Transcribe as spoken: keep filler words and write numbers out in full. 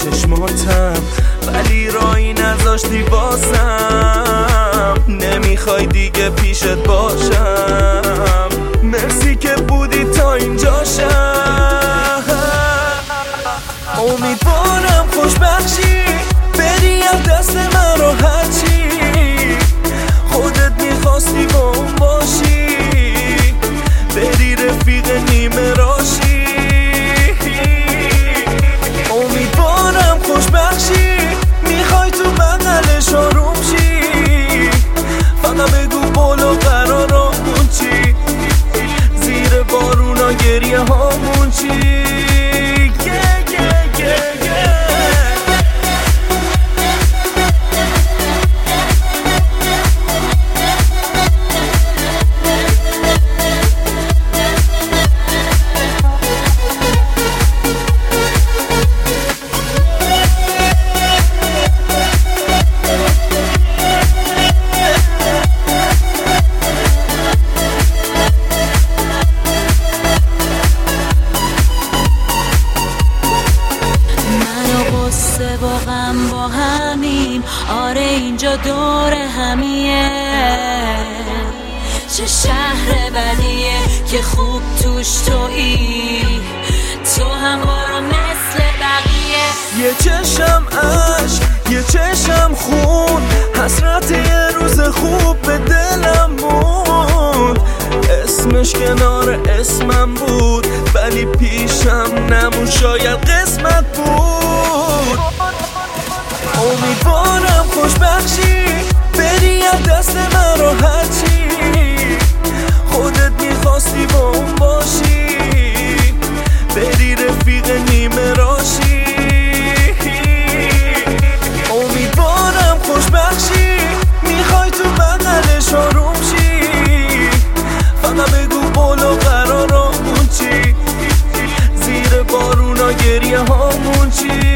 چشماتم، ولی رایی نذاشتی واسم. نمیخوای دیگه پیشت باشم، مرسی که بودی تا اینجاشم. امیدوارم خوشبخشی بری از دست من راحتی، خودت میخواستی با اون باشی، بری رفیق نیمه راشی. امیدوارم خوشبخشی میخوای تو بغلش آروم شی، فقط بگو بالا قرارمون چی، زیر بارونا گریه هامون چی. واقعا با همیم، آره اینجا دور همیه. چه شهر بدیه که خوب توش تویی، تو هم برو مثل بقیه. یه چشم عشق، یه چشم خون، حسرت یه روز خوب به دلم بود. اسمش کنار اسمم بود، ولی پیشم نمون، شاید قسمت بود. امیدوارم خوشبخشی بری از دست من راحتی، خودت میخواستی با اون باشی، بری رفیق نیمه راشی. امیدوارم خوشبخشی میخوای تو بغلش آروم شی، فقط بگو بالا قرارمون چی، زیر بارونا گریه هامون چی.